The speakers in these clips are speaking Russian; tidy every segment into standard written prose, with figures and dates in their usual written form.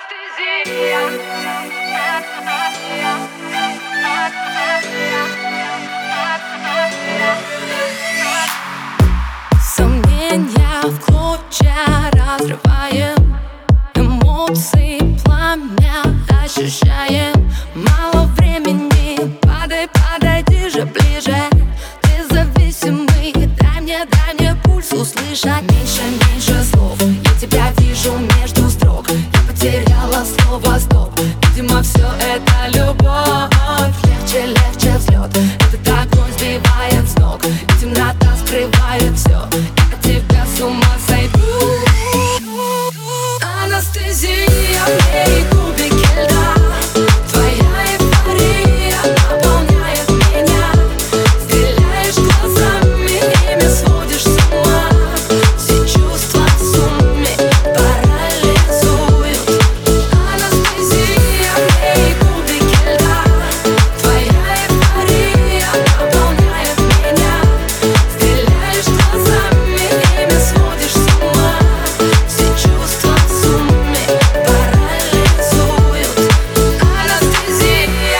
Сомнения в клочья разрываем, эмоции пламя ощущаем. Мало времени, подойди же ближе. Ты зависимый, дай мне пульс услышать. Меньше слов, я тебя вижу между строк. Я потеряла слово стоп. Видимо, все это любовь. Легче взлет. Этот огонь сбивает с ног, и темнота скрывает все. Я от тебя с ума сойду. Анестезия, мои кубики льда. Твоя эйфория наполняет меня. Стреляешь глазами, ими сводишь с ума. Все чувства в сумме парализуют. Анестезия, мои кубики льда. Твоя эйфория наполняет меня. Стреляешь глазами, ими сводишь с ума. Все чувства в сумме парализуют. Анестезия.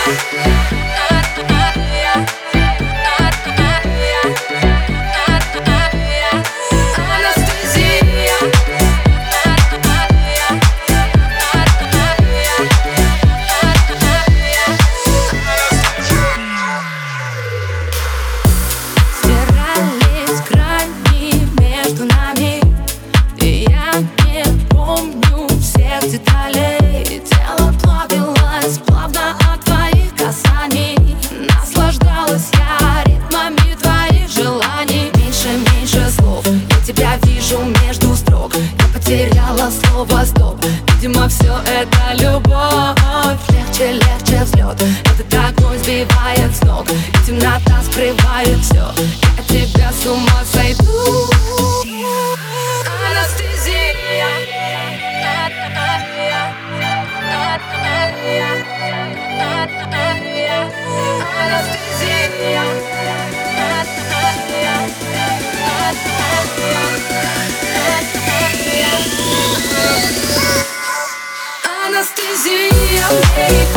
Стирались грани между нами, и я не помню всех деталей. Тело плавилось плавно от твоих касаний. Наслаждалась я ритмами твоих желаний. Меньше слов, я тебя вижу между строк. Я потеряла слово стоп. Видимо, все это любовь. Легче взлет. Этот огонь сбивает с ног, и темнота скрывает все. Я от тебя с ума сойду. Анестезия. Анестезия.